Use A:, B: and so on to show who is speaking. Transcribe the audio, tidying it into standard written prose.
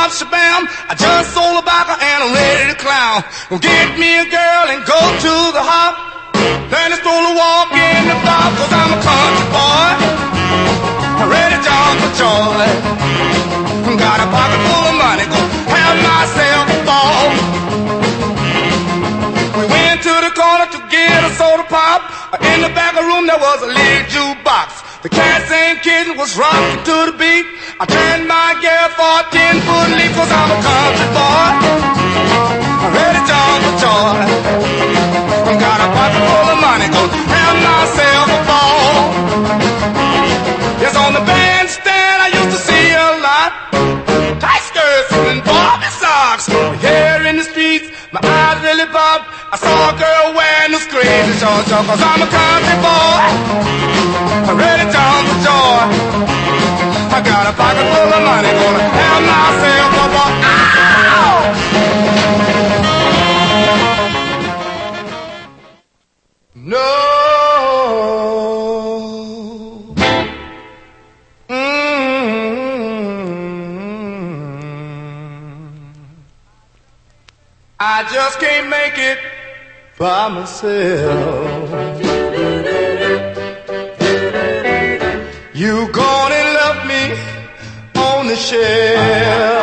A: bop, shabam. I just sold a vodka and I'm ready to clown. Gonna get me a girl and go to the hop. Then I stroll a walk in the park, cause I'm a country boy. I'm ready to jump for joy. Got a pocket full of money, gonna have myself a ball. We went to the corner to get a soda pop. In the back of the room there was a little jukebox. The cats and kittens was rocking to the beat. I turned my gear for a 10-foot leap, cause I'm a country boy. I'm ready to jump for joy. Got a pocket full of money, gonna have myself a ball. Yes, on the bandstand I used to see a lot. Tight skirts and Barbie socks. Here in the streets, my eyes really pop. I saw a girl wearing those crazy shorts, cause I'm a country boy. I'm ready to jump for joy. I got a pocket full of money, gonna have myself a ball. Ow! No. I just can't make it by myself. You gone and left me on the shelf.